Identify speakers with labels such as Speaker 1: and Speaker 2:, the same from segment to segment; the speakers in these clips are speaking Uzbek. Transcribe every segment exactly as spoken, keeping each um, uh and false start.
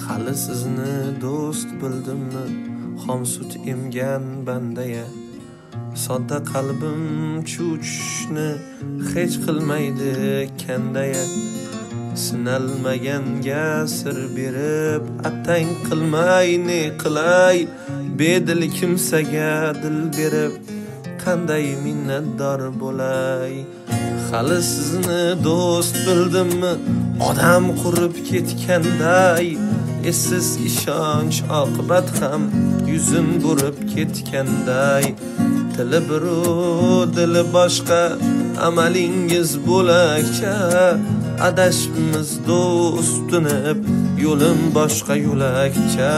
Speaker 1: Hali sizni do'st bildimmi, xom sut emgan bandaya. Sodda qalbim chuchishni hech qilmaydi kandaya. Sinalmaganga sir berib, attang qilmay ne qilay, bedil kimsaga dil berib, qanday minnatdor bo'lay. Hali sizni do'st bildimmi, odam qurib ketganday, essiz ishonch oqibat ham yuzim burib ketganday. Tili biru dili boshqa, amalingiz bo'lakcha, adashimiz do'st tunib, yo'lim boshqa yo'lakcha.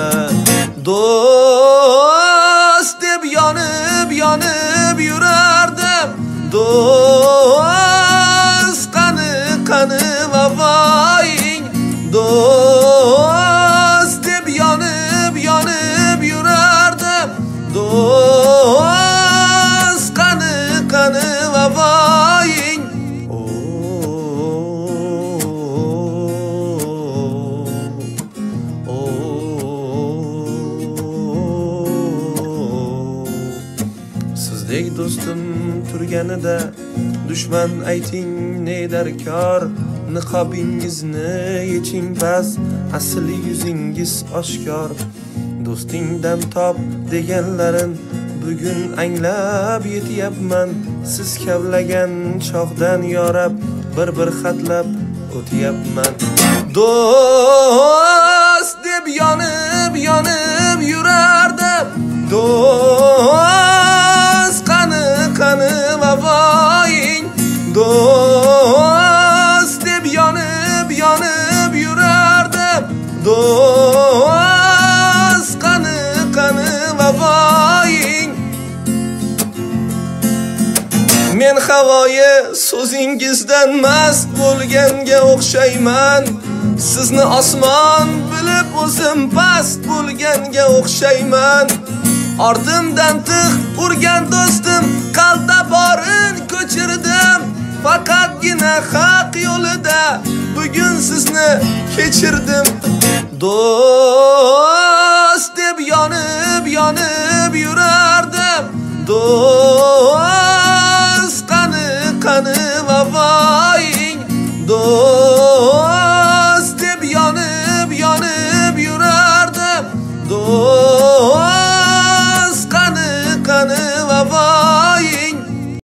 Speaker 1: Do'st deb yonib yonib yurardim, do'st qani qani vavoying. Do'st deb yonib yonib yurardim, do'st qani qani vavoying. Sizdek do'stim turganida, dushman ayting ne darkor. Niqobingizni yeching bas, asli yuzingiz oshkor. Do'stingdan top deganlarin bugun anglab yetyapman. Siz kavlagan chog'dan yorab, bir-bir xatlab o'tyapman. Do'st deb yonib yonib yurardim, do'st qani qani vavoying. Do'st deb yonib yonib yurardim, do'st qani qani vavoying. Men havoyi so'zingizdan mast bo'lganga o'xshayman. Sizni osmon bilib o'zim past bo'lganga o'xshayman. Ortimdan tiq urgan do'stim, qalda borin ko'chirdim. Faqatgina haq yo'lida bugun sizni kechirdim. Do'st deb yonib yonib yurardim, do'st qani qani vavoying. Do'st